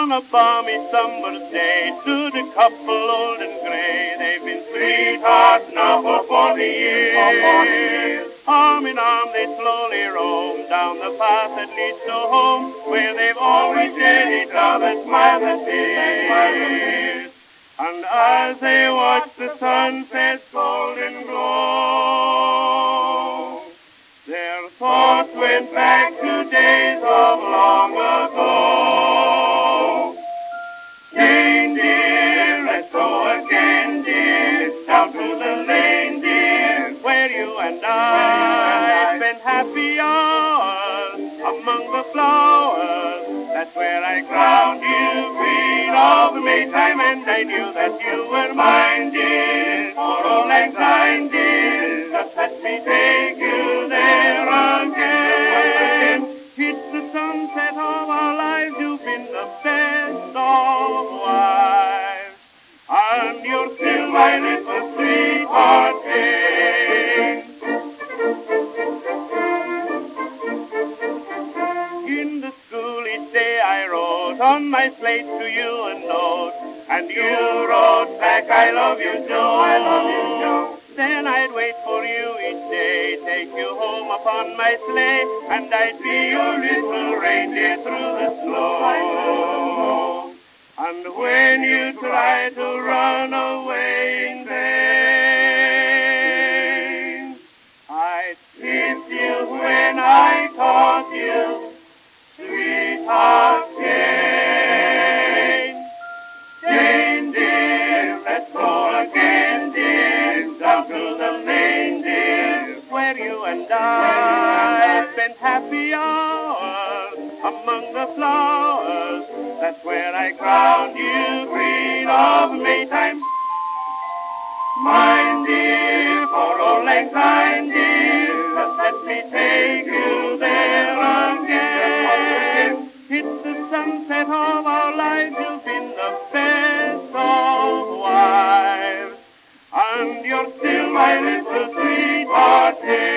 On a balmy summer's day stood a couple old and grey. They've been sweethearts now for 40 years. Arm in arm they slowly roam down the path that leads to home, where they've always shared each other's smiles and tears. And as they watch the sunset's golden glow, their thoughts went back to days of long ago. Jane dear, let's go again, dear, down to the lane, dear, where you and I spent happy hours among the flowers. That's where I crowned you queen of Maytime, and I knew that you were mine, dear, for all lang syne, dear. Just let me take you there again. It's the sunset of our lives. You've been the best of wives, and you're still my little sweetheart, Jane. In the school each day I wrote on my slate to you a note, and you wrote back, I love you, Joe, I love you, Joe. Then I'd wait for you each day, take you home upon my sleigh, and I'd be your little reindeer through the snow. And when you try to run away in vain, I'd kiss you when I caught you, sweetheart Jane. Jane dear, let's go again, dear, down to the lane, dear, where you and I spent happy hours among the flowers. That's where I crowned you queen of Maytime, mine, dear, for all lang syne, dear. Just let me take you there again. It's the sunset of our lives. You've been the best of wives, and you're still my little sweetheart.